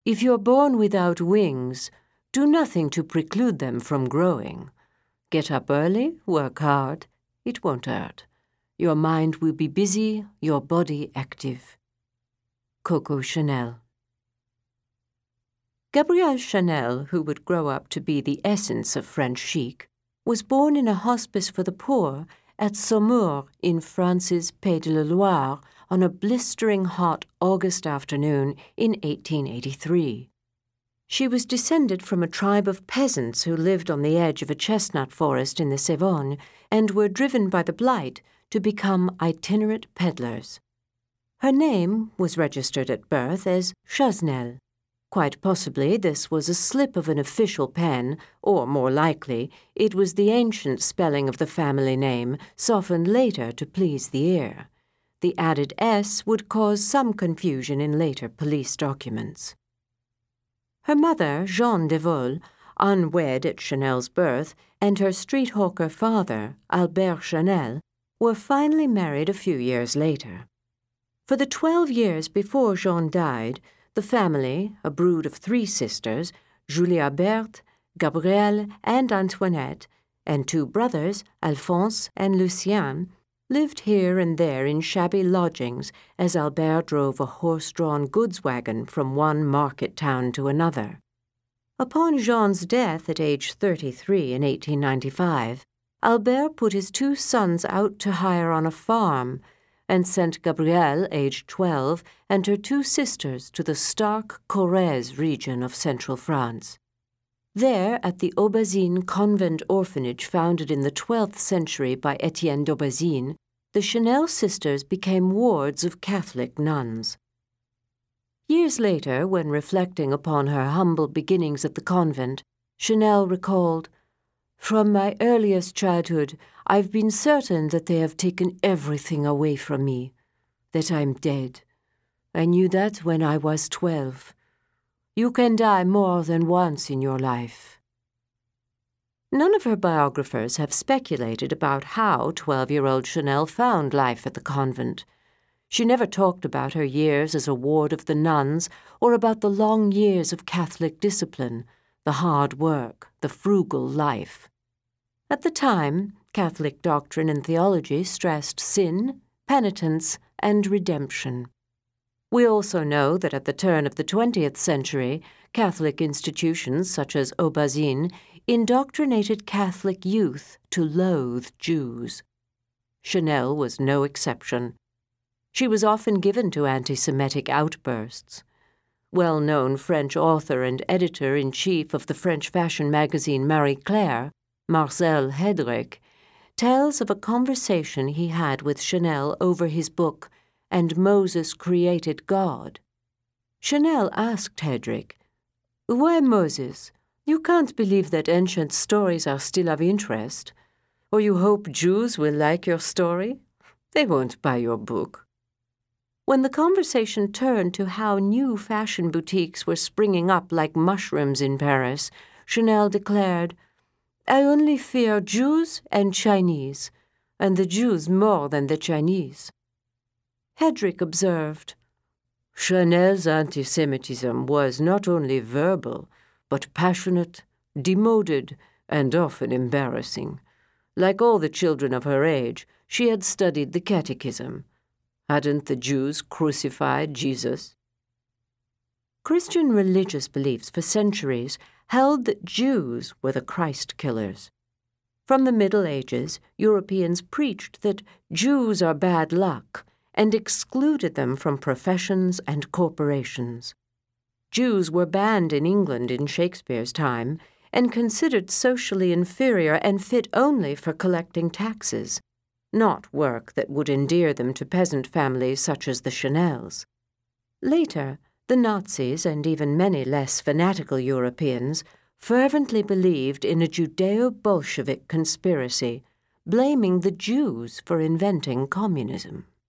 If you're born without wings, do nothing to preclude them from growing. Get up early, work hard, it won't hurt. Your mind will be busy, your body active. Coco Chanel. Gabrielle Chanel, who would grow up to be the essence of French chic, was born in a hospice for the poor at Saumur in France's Pays de la Loire on a blistering hot August afternoon in 1883. She was descended from a tribe of peasants who lived on the edge of a chestnut forest in the Sevone and were driven by the blight to become itinerant peddlers. Her name was registered at birth as Chasnel. Quite possibly this was a slip of an official pen, or more likely, it was the ancient spelling of the family name, softened later to please the ear. The added S would cause some confusion in later police documents. Her mother, Jean Devol, unwed at Chanel's birth, and her street hawker father, Albert Chanel, were finally married a few years later. For the 12 years before Jean died, the family, a brood of 3 sisters, Julia Berthe, Gabrielle, and Antoinette, and 2 brothers, Alphonse and Lucien, lived here and there in shabby lodgings as Albert drove a horse-drawn goods wagon from one market town to another. Upon Jean's death at age 33 in 1895, Albert put his 2 sons out to hire on a farm and sent Gabrielle, aged 12, and her 2 sisters to the stark Corrèze region of central France. There, at the Aubazine convent orphanage founded in the 12th century by Etienne d'Aubazine, the Chanel sisters became wards of Catholic nuns. Years later, when reflecting upon her humble beginnings at the convent, Chanel recalled, "From my earliest childhood, I've been certain that they have taken everything away from me, that I'm dead. I knew that when I was 12. You can die more than once in your life." None of her biographers have speculated about how 12-year-old Chanel found life at the convent. She never talked about her years as a ward of the nuns or about the long years of Catholic discipline, the hard work, the frugal life. At the time, Catholic doctrine and theology stressed sin, penitence, and redemption. We also know that at the turn of the 20th century, Catholic institutions such as Aubazine indoctrinated Catholic youth to loathe Jews. Chanel was no exception. She was often given to anti-Semitic outbursts. Well-known French author and editor-in-chief of the French fashion magazine Marie Claire, Marcel Hedrick, tells of a conversation he had with Chanel over his book, "And Moses Created God." Chanel asked Hedrick, "Why Moses? You can't believe that ancient stories are still of interest. Or you hope Jews will like your story? They won't buy your book." When the conversation turned to how new fashion boutiques were springing up like mushrooms in Paris, Chanel declared, "I only fear Jews and Chinese, and the Jews more than the Chinese." Hedrick observed, "Chanel's anti-Semitism was not only verbal, but passionate, demoded, and often embarrassing. Like all the children of her age, she had studied the Catechism. Hadn't the Jews crucified Jesus?" Christian religious beliefs for centuries held that Jews were the Christ killers. From the Middle Ages, Europeans preached that Jews are bad luck and excluded them from professions and corporations. Jews were banned in England in Shakespeare's time and considered socially inferior and fit only for collecting taxes, not work that would endear them to peasant families such as the Chanels. Later, the Nazis and even many less fanatical Europeans fervently believed in a Judeo-Bolshevik conspiracy, blaming the Jews for inventing communism.